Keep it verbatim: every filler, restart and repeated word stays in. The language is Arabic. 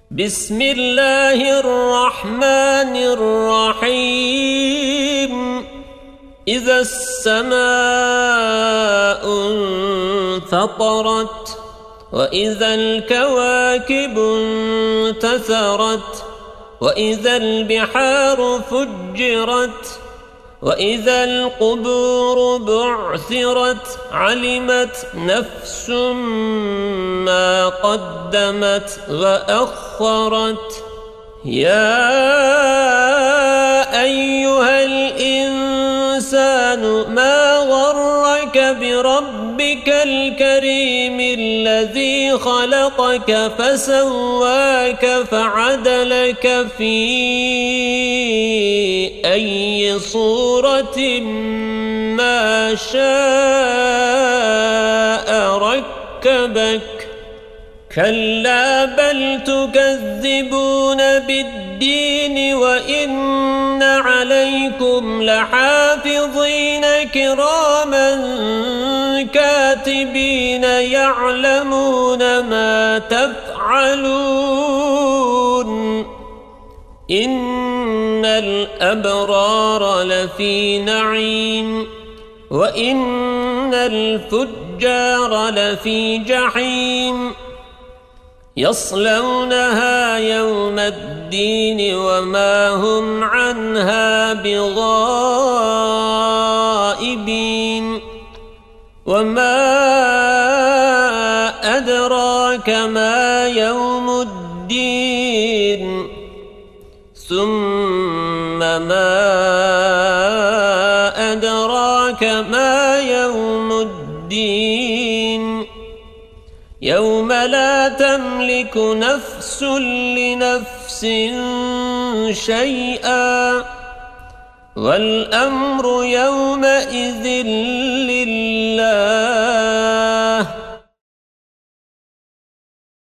بسم الله الرحمن الرحيم إذا السماء انفطرت وإذا الكواكب انتثرت وإذا البحار فجرت وإذا القبور بعثرت علمت نفس ما قدمت وأخرت يا أيها الإنسان ما غرك بربك الكريم الذي خلقك فسواك فعدلك في أي صورة ما شاء ركبك كلا بل تكذبون بالدين وإن عليكم لحافظين كراما كاتبين يعلمون ما تفعلون إن الأبرار لفي نعيم وإن الفجار لفي جحيم يصلونها يوم الدين وما هم عنها بغائبين وما أدراك ما يوم الدين ثم ما أدراك ما يوم الدين يوم لا تملك نفس لنفس شيئا والأمر يومئذ